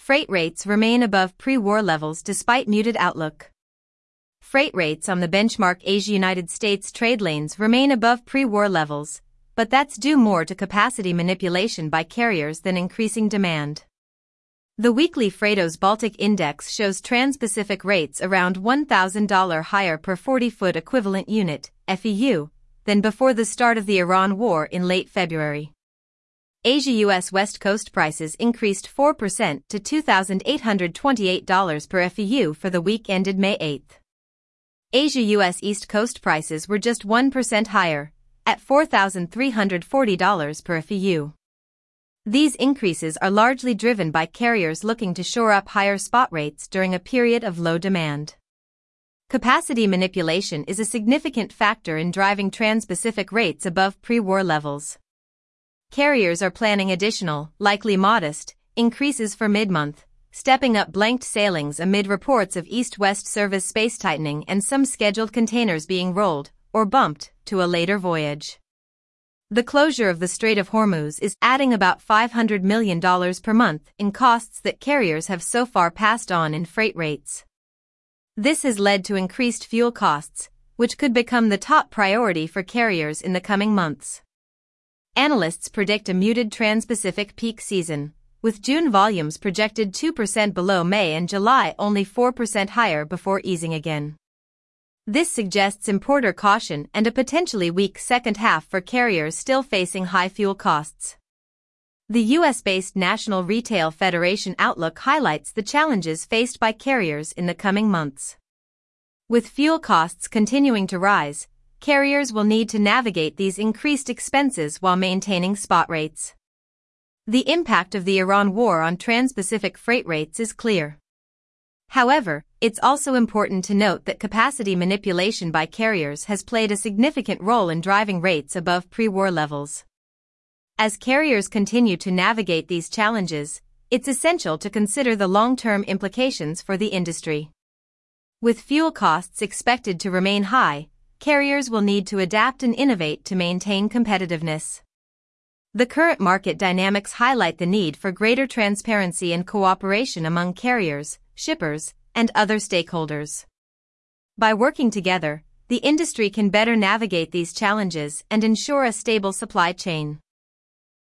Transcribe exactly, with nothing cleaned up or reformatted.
freight rates remain above pre-war levels despite muted outlook. Freight rates on the benchmark Asia-United States trade lanes remain above pre-war levels, but that's due more to capacity manipulation by carriers than increasing demand. The weekly Freightos Baltic Index shows Trans-Pacific rates around one thousand dollars higher per forty-foot equivalent unit, F E U, than before the start of the Iran war in late February. Asia-U S West Coast prices increased four percent to two thousand eight hundred twenty-eight dollars per F E U for the week ended May eighth. Asia-U S East Coast prices were just one percent higher, at four thousand three hundred forty dollars per F E U. These increases are largely driven by carriers looking to shore up higher spot rates during a period of low demand. Capacity manipulation is a significant factor in driving Trans-Pacific rates above pre-war levels. Carriers are planning additional, likely modest, increases for mid-month, stepping up blanked sailings amid reports of east-west service space tightening and some scheduled containers being rolled, or bumped, to a later voyage. The closure of the Strait of Hormuz is adding about five hundred million dollars per month in costs that carriers have so far passed on in freight rates. This has led to increased fuel costs, which could become the top priority for carriers in the coming months. Analysts predict a muted Trans-Pacific peak season, with June volumes projected two percent below May and July only four percent higher before easing again. This suggests importer caution and a potentially weak second half for carriers still facing high fuel costs. The U S-based National Retail Federation outlook highlights the challenges faced by carriers in the coming months. With fuel costs continuing to rise, carriers will need to navigate these increased expenses while maintaining spot rates. The impact of the Iran war on Trans-Pacific freight rates is clear. However, it's also important to note that capacity manipulation by carriers has played a significant role in driving rates above pre-war levels. As carriers continue to navigate these challenges, it's essential to consider the long-term implications for the industry. With fuel costs expected to remain high, carriers will need to adapt and innovate to maintain competitiveness. The current market dynamics highlight the need for greater transparency and cooperation among carriers, shippers, and other stakeholders. By working together, the industry can better navigate these challenges and ensure a stable supply chain.